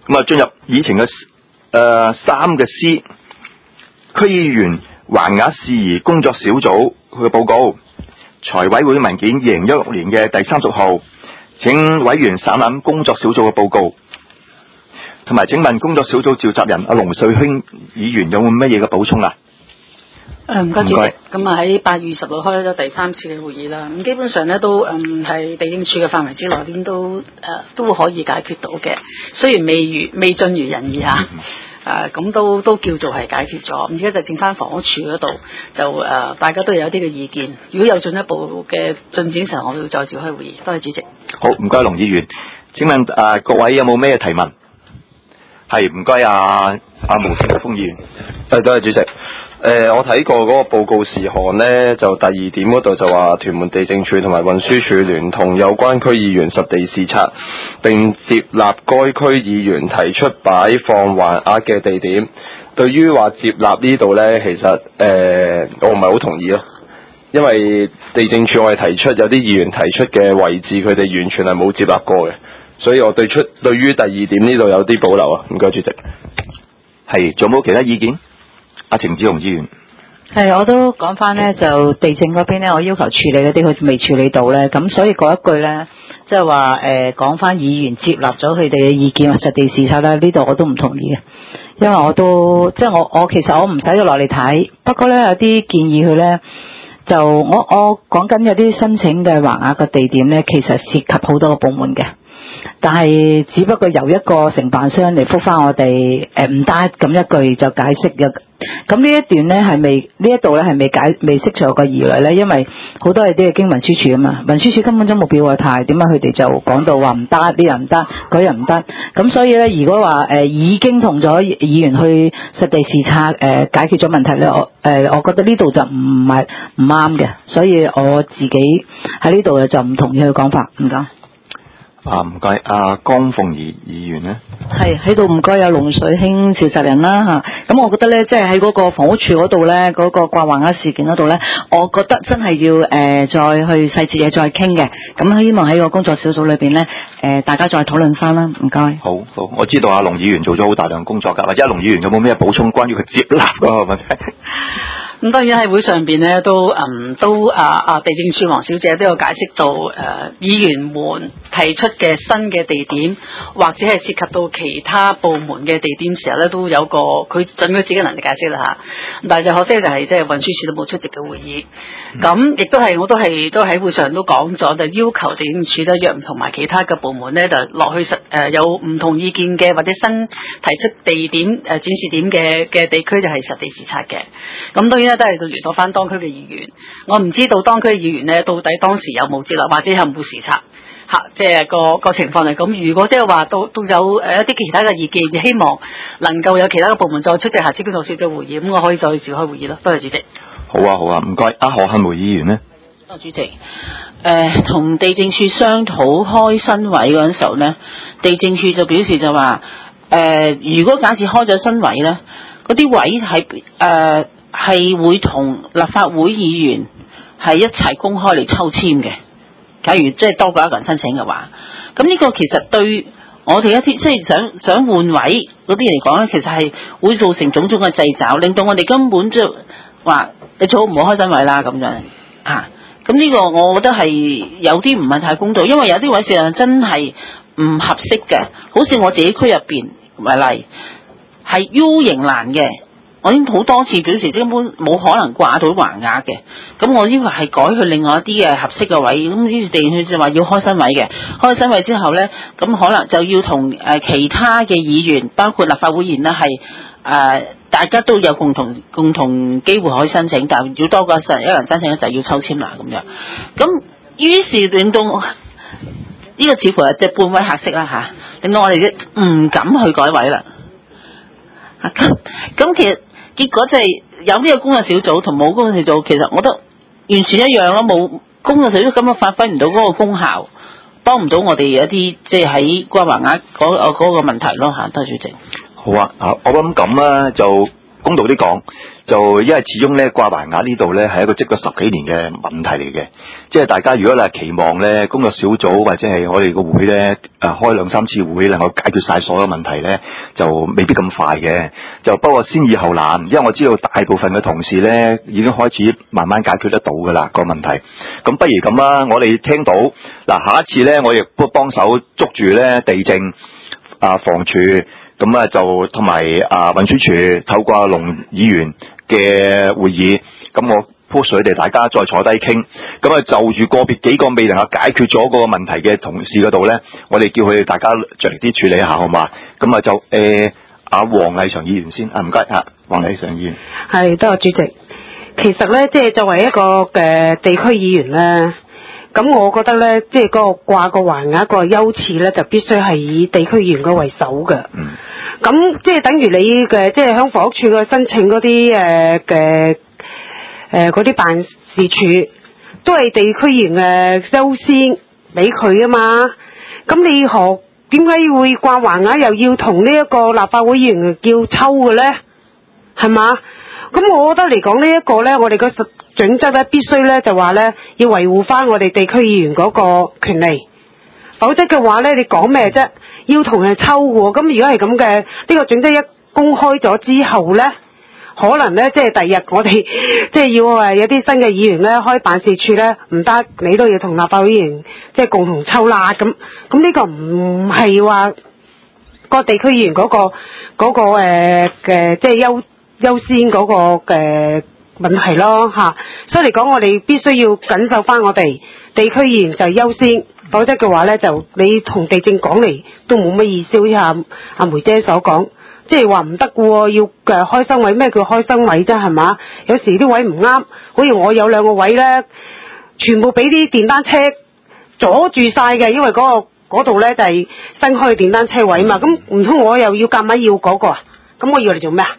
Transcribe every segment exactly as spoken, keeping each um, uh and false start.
咁啊，進入議程嘅誒三嘅 C， 區議員橫額事宜工作小組佢嘅報告，財委會文件二零一六年嘅第三十號，請委員省覽工作小組嘅報告，同埋請問工作小組召集人阿龍瑞興議員有冇乜嘢嘅補充啊？ 誒唔該主席，咁啊喺八月十號開咗第三次嘅會議啦，咁基本上咧都誒喺地政處嘅範圍之內，點都誒、呃、都可以解決到嘅，雖然未如未盡如人意嚇，誒、呃、咁都都叫做係解決咗，而家就剩翻房屋處嗰度就誒、呃、大家都有啲嘅意見，如果有進一步嘅進展時候，我會再召開會議。多謝主席。 好，唔該龍議員，請問誒、呃、各位有冇咩提問？係唔該啊阿毛田風議員。 誒多謝主席。誒、呃，我睇過嗰個報告事項呢，就第二點嗰度就話屯門地政處同埋運輸署聯同有關區議員實地視察，並接納該區議員提出擺放橫額嘅地點。對於話接納呢度呢，其實誒、呃、我唔係好同意咯，因為地政處我哋提出有啲議員提出嘅位置，佢哋完全係冇接納過嘅，所以我對出對於第二點呢度有啲保留啊。唔該主席。 係，仲有冇其他意見？阿程子雄議員， 係，我都講翻咧，就地政嗰邊咧，我要求處理嗰啲佢未處理到咧，咁所以嗰一句咧，即係話誒講翻議員接納咗佢哋嘅意見或實地視察咧，呢度我都唔同意嘅，因為我都即係我我其實我唔使要落嚟睇，不過咧有啲建議佢咧，就我我講緊有啲申請嘅橫額嘅地點咧，其實涉及好多個部門嘅。但係只不過由一個承辦商嚟覆翻我哋誒唔得咁一句就解釋嘅，咁呢一段咧係未呢一度咧係未解未釋除個疑慮咧，因為好多嘢都係經運輸署啊嘛，運輸署根本都冇表過態，點解佢哋就講到話唔得呢樣唔得嗰樣唔得，咁所以咧如果話誒、呃、已經同咗議員去實地視察誒、呃、解決咗問題咧，我誒、呃、我覺得呢度就唔係唔啱嘅，所以我自己喺呢度就唔同意佢講法，唔該。 啊，唔該，阿江鳳儀議員咧， 係喺度唔該有龍水興召集人啦嚇，咁我覺得咧，即係喺嗰個房屋處嗰度咧，嗰、嗰個掛橫額事件嗰度咧，我覺得真係要誒、呃、再去細節嘢再傾嘅，咁希望喺個工作小組裏邊咧，誒、呃、大家再討論翻啦，唔該。 好好，我知道阿龍議員做咗好大量工作㗎，或者阿龍議員有冇咩補充關於佢接納嗰個問題？ 咁當然喺會上邊咧都嗯都啊啊地政處黃小姐都有解釋到誒、呃、議員們提出嘅新嘅地點，或者係涉及到其他部門嘅地點時候咧，都有個佢盡佢自己能力解釋啦嚇。但係就可惜就係即係運輸署都冇出席嘅會議，咁亦、嗯、都係我都係都喺會上都講咗，就要求地政處咧約唔同埋其他嘅部門咧，就落去實誒、呃、有唔同意見嘅或者新提出地點誒、呃、展示點嘅嘅地區就係實地視察嘅。咁當然。都係聯絡翻當區嘅議員，我唔知道當區嘅議員咧，到底當時有冇接納，或者有冇視察嚇，即係個個情況嚟。咁如果即係話都都有誒一啲其他嘅意見，希望能夠有其他嘅部門再出席下次工作小組會議，咁我可以再召開會議咯。多謝主席。 好啊好啊，唔該。阿何漢梅議員咧， 多謝主席。誒、呃，同地政處商討開新位嗰陣時候咧，地政處就表示就話誒、呃，如果假設開咗新位咧，嗰啲位係誒。呃係會同立法會議員係一齊公開嚟抽籤嘅。假如即係多過一個人申請嘅話，咁呢個其實對我哋一啲即係想想換位嗰啲嚟講咧，其實係會造成種種嘅掣肘，令到我哋根本就話你最好唔好開新位啦咁樣啊。咁呢個我覺得係有啲唔係太公道，因為有啲位事實上真係唔合適嘅，好似我自己區入邊為例係 U 型欄嘅。我已經好多次表示根本冇可能掛到橫額嘅，咁我要求係改去另外一啲嘅合適嘅位，咁於是地政處就話要開新位嘅，開新位之後呢，咁可能就要同誒其他嘅議員，包括立法會議員呢係誒大家都有共同共同機會可以申請，但係要多過一個人申請咧就要抽籤啦咁樣，咁於是令到呢、這個似乎係即係半位客式啦嚇，令到我哋唔敢去改位啦。咁咁其實。結果就係有呢個工作小組同冇工作小組，其實我覺得完全一樣咯，冇工作小組根本發揮唔到嗰個功效，幫唔到我哋一啲即係喺掛橫額嗰嗰個問題咯嚇。多謝主席。 好啊，啊我諗咁啦，就公道啲講， 就因為始終咧掛橫額呢度咧係一個積咗十幾年嘅問題嚟嘅，即係大家如果你係期望咧工作小組或者係我哋個會咧誒開兩三次會能夠解決晒所有問題咧，就未必咁快嘅。就不過先易後難，因為我知道大部分嘅同事咧已經開始慢慢解決得到噶啦個問題。咁不如咁啦，我哋聽到嗱下一次咧，我亦都幫手捉住咧地政啊房署。咁啊就同埋啊運輸署透過阿龍議員嘅會議，咁我 push 佢哋大家再坐低傾，咁啊就住個別幾個未能夠解決咗嗰個問題嘅同事嗰度咧，我哋叫佢哋大家着力啲處理一下好嘛？咁啊就誒阿黃麗祥議員先，啊唔該啊，黃麗祥議員。 係，多謝主席。其實咧，即係作為一個嘅地區議員咧。咁我覺得咧，即係嗰個掛個橫額個優次咧，就必須係以地區議員個為首嘅。嗯。咁即係等於你嘅，即係響房屋處嘅申請嗰啲誒嘅誒嗰啲辦事處，都係地區議員嘅優先俾佢啊嘛。咁你何點解會掛橫額又要同呢一個立法會議員叫抽嘅咧？係嘛？咁我覺得嚟講呢一個咧，我哋個實準則咧必須咧就話咧要維護翻我哋地區議員嗰個權利，否則嘅話咧你講咩啫？要同人抽喎，咁如果係咁嘅呢個準則一公開咗之後咧，可能咧即係第日我哋即係要誒有啲新嘅議員咧開辦事處咧唔得，你都要同立法會議員即係共同抽啦咁，咁呢個唔係話個地區議員嗰、嗰個嗰、嗰個誒嘅即係優優先嗰個嘅問題咯嚇，所以嚟講我哋必須要緊守翻我哋地區議員就優先，否則嘅話咧就你同地政講嚟都冇乜意思，好似阿阿梅姐所講，即係話唔得嘅喎，要誒開生位，咩叫開生位啫係嘛？有時啲位唔啱，好似我有兩個位咧，全部俾啲電單車阻住晒嘅，因為嗰、嗰個嗰度咧就係新開嘅電單車位嘛，咁唔通我又要夾硬要嗰個啊？咁我要嚟做咩啊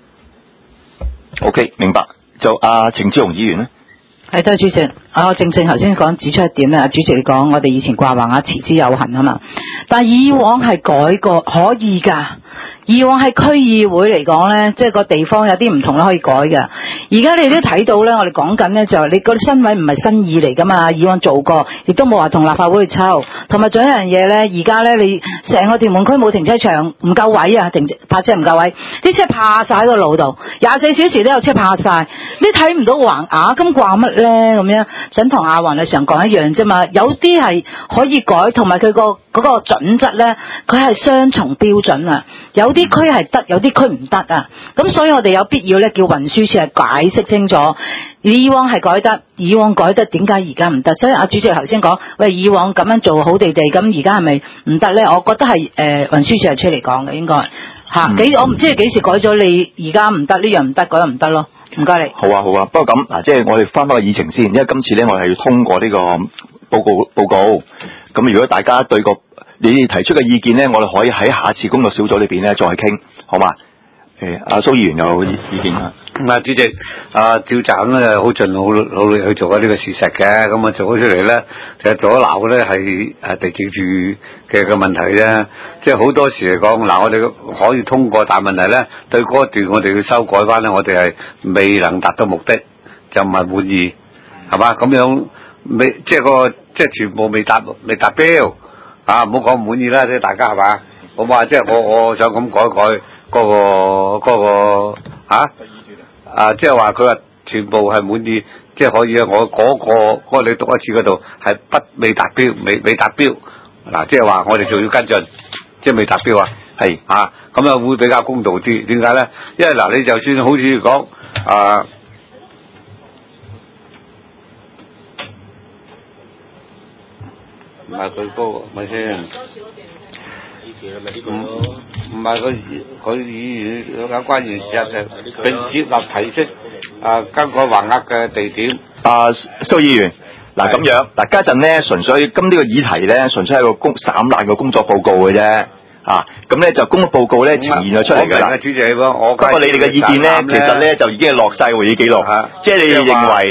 ？OK， 明白。就阿程志雄議員咧， 係多謝主席。啊，正正頭先講指出一點咧，主席你講我哋以前掛橫額持之有恒啊嘛，但係以往係改過可以㗎。以往喺區議會嚟講咧，即係個地方有啲唔同咧可以改嘅。而家你都睇到咧，我哋講緊咧就係你個新位唔係新意嚟㗎嘛，以往做過，亦都冇話同立法會去抽。同埋仲有一樣嘢咧，而家咧你成個屯門區冇停車場，唔夠位啊，停泊車唔夠位，啲車泊晒喺個路度，廿四小時都有車泊晒，你睇唔到橫額，咁掛乜咧咁樣？想同阿黃麗祥講一樣啫嘛，有啲係可以改，同埋佢個嗰個準則咧，佢係雙重標準啊，有啲區係得，有啲區唔得啊，咁所以我哋有必要咧叫運輸署係解釋清楚，以往係改得，以往改得，點解而家唔得？所以阿主席頭先講，喂，以往咁樣做好地地，咁而家係咪唔得咧？我覺得係誒運輸署係出嚟講嘅，應該嚇幾，我唔知係幾時改咗，你而家唔得呢樣唔得，嗰樣唔得咯。唔該你。 好啊好啊，不過咁嗱，即係我哋翻返個議程先，因為今次咧我係要通過呢個報告報告。咁如果大家對個你提出嘅意見咧，我哋可以喺下次工作小組裏邊咧再傾，好嘛？誒，阿蘇議員有意見啊？ 啊，主席，啊趙站咧好盡好努力去做緊呢個事實嘅，咁啊做咗出嚟咧，其實做咗鬧咧係誒地政處嘅個問題啫，即係好多時嚟講，嗱我哋可以通過，但係問題咧對嗰一段我哋要修改翻咧，我哋係未能達到目的，就唔係滿意，係嘛？咁樣未即係個即係全部未達未達標，啊唔好講唔滿意啦，即係大家係嘛？好嘛？即係我我想咁改改。嗰、那個嗰、那個啊啊，即係話佢話全部係滿意，即係可以啊！我嗰、那個嗰、那個你讀一次嗰度係不未達標，未未達標嗱，即係話我哋仲要跟進，即係未達標啊，係啊，咁啊會比較公道啲。點解咧？因為嗱，你就算好似講啊，唔係佢嗰個咪先。唔唔係佢佢議員有關員事實並接納提出啊更改橫額嘅地點。 啊，蘇議員，嗱咁樣，嗱家陣咧純粹今呢個議題咧，純粹係個工散爛嘅工作報告嘅啫，啊，咁咧就工作報告咧呈現咗出嚟㗎啦。 主席，我不過你哋嘅意見咧，其實咧就已經係落晒會議記錄，即係你哋認為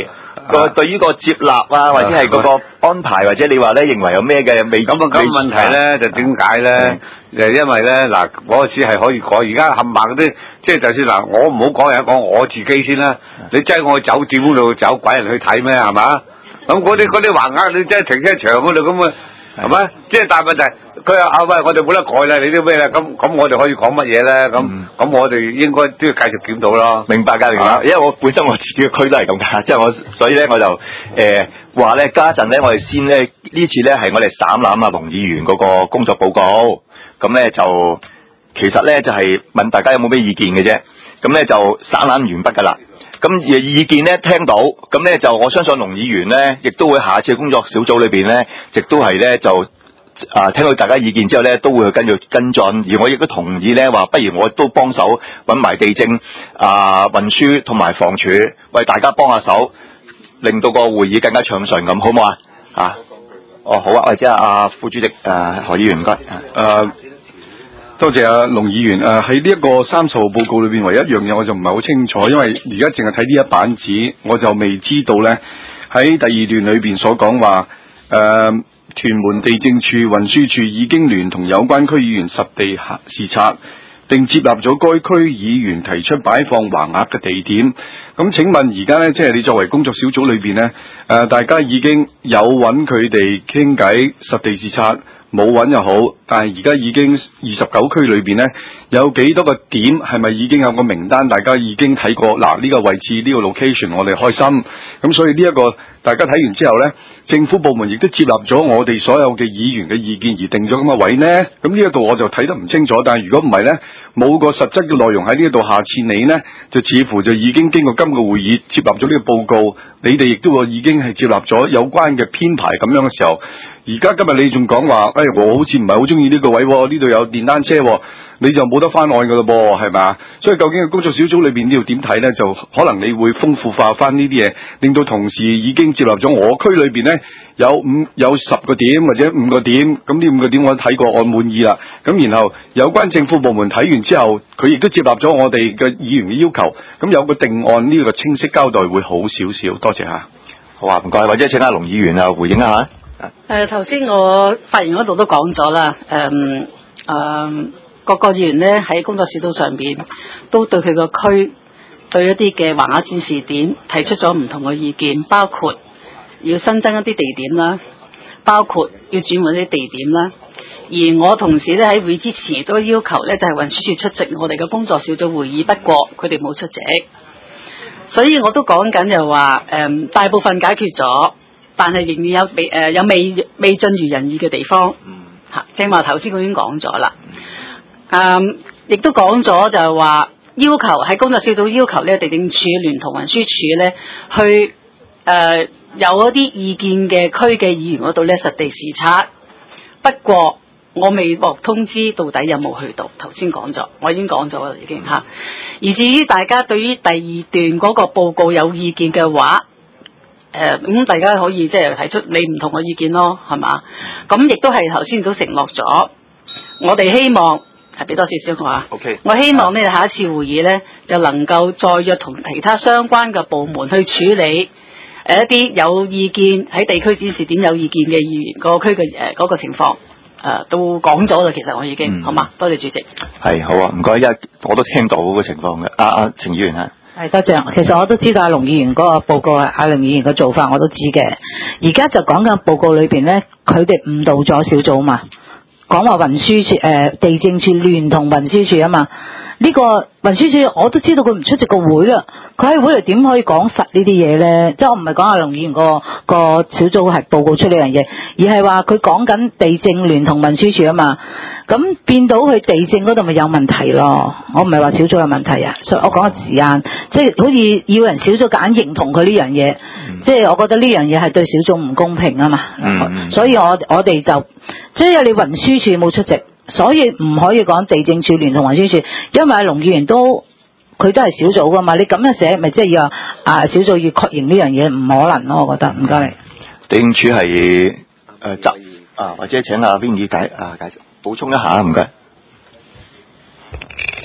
個對於個接納啊，或者係嗰個安排，或者你話咧認為有咩嘅未咁啊？咁問題咧就點解咧？就因為咧嗱，嗰次係可以改，而家冚唪唥嗰啲，即係就算嗱，我唔好講人，講我自己先啦。你擠我去酒店嗰度走，鬼人去睇咩？係嘛？咁嗰啲嗰啲橫額，你真係停車場嗰度咁啊，係咪？即係大問題，佢話啊喂，我哋冇得改啦，你啲咩啦？咁咁我哋可以講乜嘢咧？咁咁我哋應該都要繼續檢討咯。 明白㗎，明白。因為我本身我自己嘅區都係咁㗎，即係我所以咧我就誒話咧，家陣咧我哋先咧呢次咧係我哋省覽啊龍議員嗰個工作報告，咁咧就其實咧就係問大家有冇咩意見嘅啫，咁咧就省覽完畢㗎啦。咁意見咧聽到，咁咧就我相信龍議員咧，亦都會下次工作小組裏邊咧，亦都係咧就啊聽到大家意見之後咧，都會去跟住跟進。而我亦都同意咧話，不如我都幫手揾埋地政啊、運輸同埋房署，為大家幫下手，令到個會議更加暢順咁，好唔好啊？啊，哦好啊，或者阿副主席誒、啊、何議員唔該。誒、 呃。多謝阿龍議員。誒喺呢一個三十號報告裏邊，唯一一樣嘢我就唔係好清楚，因為而家淨係睇呢一版紙，我就未知道咧喺第二段裏邊所講話誒屯門地政處、運輸處已經聯同有關區議員實地視察，並接納咗該區議員提出擺放橫額嘅地點。咁請問而家咧，即係你作為工作小組裏邊咧，誒大家已經有揾佢哋傾偈實地視察？冇揾又好，但係而家已經二十九區裏邊呢，有幾多個點係咪已經有個名單？大家已經睇過嗱，呢、這個位置呢、這個 location 我哋開心，咁所以呢、這、一個大家睇完之後呢，政府部門亦都接納咗我哋所有嘅議員嘅意見而定咗咁嘅位呢。咁呢一度我就睇得唔清楚，但係如果唔係呢，冇個實質嘅內容喺呢一度，下次你呢，就似乎就已經經過今個會議接納咗呢個報告，你哋亦都已經係接納咗有關嘅編排咁樣嘅時候。而家今日你仲講話，誒、哎，我好似唔係好中意呢個位，呢度有電單車，你就冇得翻案噶咯噃，係咪？所以究竟個工作小組裏邊你要點睇呢？就可能你會豐富化翻呢啲嘢，令到同事已經接納咗我區裏邊呢，有五有十個點或者五個點，咁呢五個點我睇過，我滿意啦。咁然後有關政府部門睇完之後，佢亦都接納咗我哋嘅議員嘅要求，咁有個定案呢個清晰交代會好少少。多謝吓。 好啊，唔該，或者請阿龍議員啊回應一下。 誒頭先我發言嗰度都講咗啦，誒誒各個議員咧喺工作小組上邊都對佢個區對一啲嘅橫額展示點提出咗唔同嘅意見，包括要新增一啲地點啦，包括要轉換一啲地點啦。而我同時咧喺會之前都要求咧就係運輸署出席我哋嘅工作小組會議，不過佢哋冇出席，所以我都講緊就話誒大部分解決咗。但係仍然有未誒、呃、有未未盡如人意嘅地方，嚇、嗯，正話頭先我已經講咗啦，誒，亦都講咗就係話要求喺工作小組要求呢地政處聯同運輸處咧去誒、呃、有一啲意見嘅區嘅議員嗰度咧實地視察，不過我未獲通知到底有冇去到，頭先講咗，我已經講咗啦已經嚇，而至於大家對於第二段嗰個報告有意見嘅話，誒、呃、咁、嗯、大家可以即係提出你唔同嘅意見咯，係嘛？咁亦都係頭先都承諾咗，我哋希望係俾多少少我啊。OK。我希望呢下一次會議咧，就能夠再約同其他相關嘅部門去處理誒、呃、一啲有意見喺地區指示點有意見嘅議員個區嘅誒嗰個情況誒、呃、都講咗啦。其實我已經、嗯、好嘛？多謝主席。係好啊，唔該，因為我都聽到個情況嘅。阿阿程議員啊。 係多謝，其實我都知道阿龍議員嗰個報告啊，阿龍議員嘅做法我都知嘅。而家就講緊報告裏邊咧，佢哋誤導咗小組嘛，講話運輸處誒地政處聯同運輸處啊嘛。呢個運輸處我都知道佢唔出席個會啦，佢喺會嚟點可以講實呢啲嘢咧？即係我唔係講阿龍議員個個小組係報告出呢樣嘢，而係話佢講緊地政聯同運輸處啊嘛。咁變到佢地政嗰度咪有問題咯？我唔係話小組有問題啊，所以我講個時間，即係好似要人小組揀認同佢呢樣嘢，嗯、即係我覺得呢樣嘢係對小組唔公平啊嘛。嗯、所以我我哋就即係你運輸處冇出席。所以唔可以講地政處聯同運輸處，因為阿龍議員都佢都係小組噶嘛，你咁樣寫咪即係要啊小組要確認呢樣嘢唔可能咯，我覺得。唔該你。 地政處係誒責啊，或者請阿 Vinny 解啊解釋補充一下，唔該。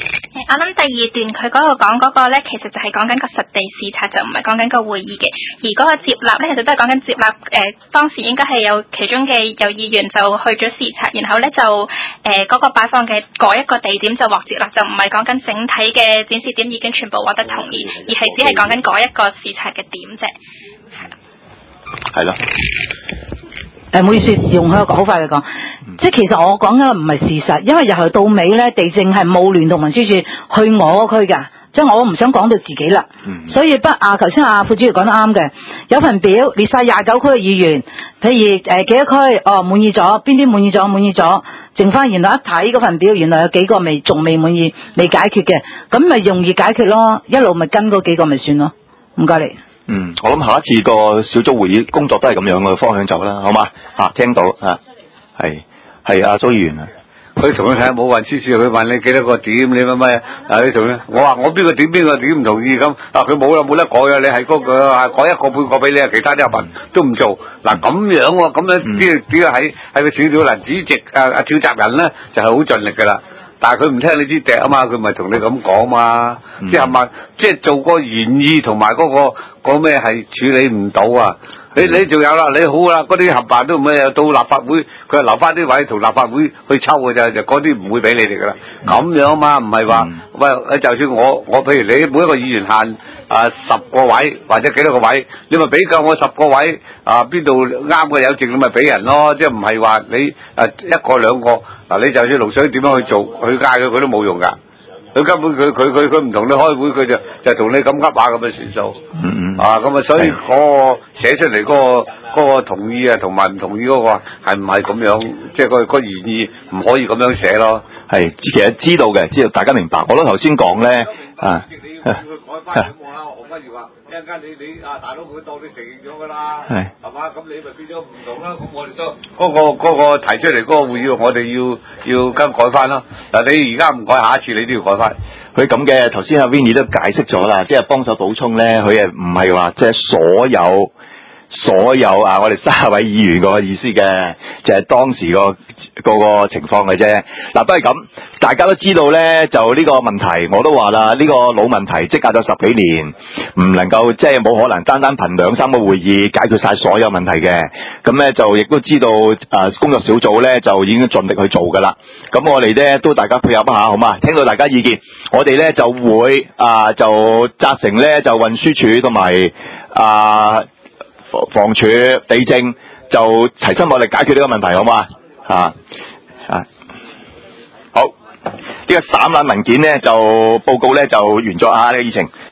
我諗第二段佢嗰度講嗰個咧，其實就係講緊個實地視察，就唔係講緊個會議嘅。而嗰個接納咧，其實都係講緊接納。誒、呃，當時應該係有其中嘅有議員就去咗視察，然後咧就誒嗰、呃那個擺放嘅嗰一個地點就獲接納，就唔係講緊整體嘅展示點已經全部獲得同意，而係只係講緊嗰一個視察嘅點啫。係啦。 誒，唔好意思，用佢好快嚟講，即係其實我講嘅唔係事實，因為由頭到尾咧，地政係冇聯同運輸署去我區㗎，即係我唔想講到自己啦。嗯、所以不啊，頭先阿副主席講得啱嘅，有份表列晒廿九區嘅議員，譬如誒、呃、幾多區哦滿意咗，邊啲滿意咗滿意咗，剩翻原來一睇嗰份表，原來有幾個未仲未滿意，未解決嘅，咁咪容易解決咯，一路咪跟嗰幾個咪算咯。唔該你。 嗯，我諗下一次個小組會議工作都係咁樣嘅方向走啦，好嘛？啊，聽到啊，係係阿蘇議員啊， 佢同佢睇下冇運輸署，佢問你幾多個點，你乜乜啊？你同咧，我話我邊個點邊個點唔同意咁啊？佢冇啦，冇得改啊！你係嗰、那個改一個半個俾你啊，其他啲人問都唔做。嗱咁樣喎，咁樣啲啲喺喺個小組嗱主席啊啊召集人咧就係、是、好盡力噶啦。但係佢唔聽你啲笛啊嘛，佢咪同你咁講嘛，嗯、即係咪即係做個原意同埋嗰個嗰咩係處理唔到啊？你你仲有啦，你好啦，嗰啲合辦都唔咩，到立法會佢係留翻啲位同立法會去抽嘅咋，就嗰啲唔會俾你哋噶啦。咁、嗯、樣嘛，唔係話喂，就算我我譬如你每一個議員限啊十個位或者幾多個位，你咪俾夠我十個位啊，邊度啱嘅有剩你咪俾人咯，即係唔係話你啊一個兩個嗱，你就算龍水點樣去做，去嗌佢佢都冇用噶。佢根本佢佢佢佢唔同你開會，佢就就同你咁噏下咁嘅算數。嗯嗯。啊，咁啊，所以嗰個寫出嚟嗰個嗰個同意啊，同埋唔同意嗰個係唔係咁樣？即係個個原意唔可以咁樣寫咯。係，其實知道嘅，知道大家明白。我都頭先講咧啊。你要佢改翻咁我啦，何不如話一陣間你你啊大佬佢當你承認咗㗎啦，係係嘛？咁你咪變咗唔同啦。咁我哋想嗰個嗰個提出嚟嗰個會議，我哋要要更改翻咯。嗱，你而家唔改，下一次你都要改翻。佢咁嘅，頭先阿 Vinny 都解釋咗啦，即係幫手補充咧，佢誒唔係話即係所有。所有啊，我哋三十位議員個意思嘅，就係、是、當時個個個情況嘅啫。嗱、啊，不過咁，大家都知道咧，就呢個問題，我都話啦，呢、這個老問題積壓咗十幾年，唔能夠即係冇可能單單憑兩三個會議解決晒所有問題嘅。咁咧就亦都知道啊，工作小組咧就已經盡力去做噶啦。咁我哋咧都大家配合一下，好嘛？聽到大家意見，我哋咧就會啊就責成咧就運輸署同埋啊。房署、地政就齊心合力解決呢個問題，好嘛？啊啊，好，呢、這個散覽文件咧就報告咧就完咗啊，呢、這個議程。